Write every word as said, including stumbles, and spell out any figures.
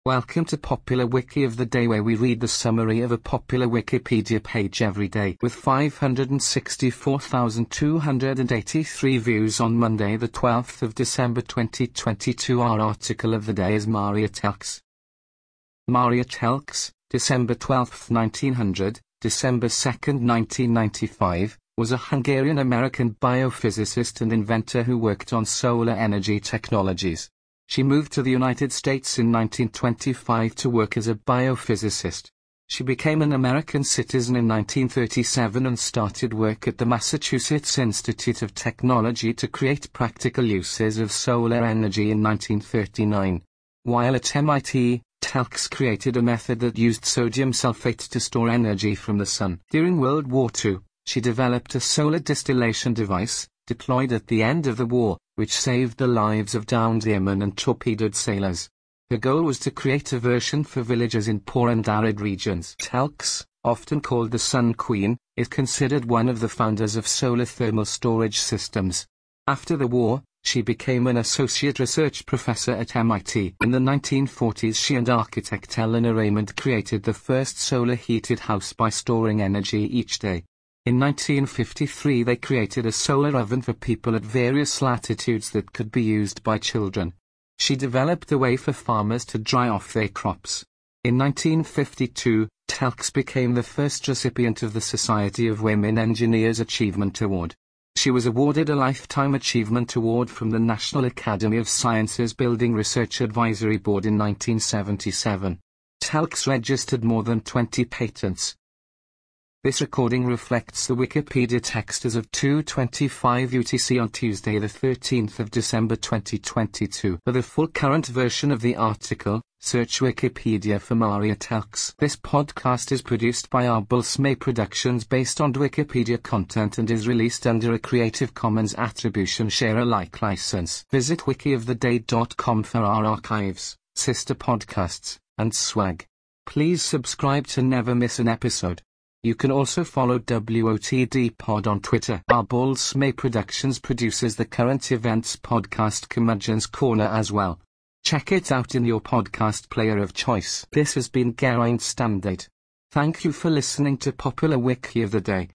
Welcome to Popular Wiki of the Day, where we read the summary of a popular Wikipedia page every day. With five hundred sixty-four thousand two hundred eighty-three views on Monday the twelfth of December twenty twenty-two, our article of the day is Maria Telkes. Maria Telkes, December twelfth nineteen hundred, December second nineteen ninety-five, was a Hungarian-American biophysicist and inventor who worked on solar energy technologies. She moved to the United States in nineteen twenty-five to work as a biophysicist. She became an American citizen in nineteen thirty-seven and started work at the Massachusetts Institute of Technology to create practical uses of solar energy in nineteen thirty-nine. While at M I T, Telkes created a method that used sodium sulfate to store energy from the sun. During World War Two, she developed a solar distillation device, deployed at the end of the war, which saved the lives of downed airmen and torpedoed sailors. Her goal was to create a version for villagers in poor and arid regions. Telkes, often called the Sun Queen, is considered one of the founders of solar thermal storage systems. After the war, she became an associate research professor at M I T. In the nineteen forties, she and architect Eleanor Raymond created the first solar heated house by storing energy each day. In nineteen fifty-three, they created a solar oven for people at various latitudes that could be used by children. She developed a way for farmers to dry off their crops. In nineteen fifty-two, Telkes became the first recipient of the Society of Women Engineers Achievement Award. She was awarded a Lifetime Achievement Award from the National Academy of Sciences Building Research Advisory Board in nineteen seventy-seven. Telkes registered more than twenty patents. This recording reflects the Wikipedia text as of two twenty-five U T C on Tuesday the thirteenth of December twenty twenty-two. For the full current version of the article, search Wikipedia for Maria Telkes. This podcast is produced by Arbulsme Productions based on Wikipedia content and is released under a Creative Commons Attribution Share Alike license. Visit wiki of the day dot com for our archives, sister podcasts, and swag. Please subscribe to never miss an episode. You can also follow W O T D Pod on Twitter. Arbulsme Productions produces the current events podcast Curmudgeon's Corner as well. Check it out in your podcast player of choice. This has been Geraint Standard. Thank you for listening to Popular Wiki of the Day.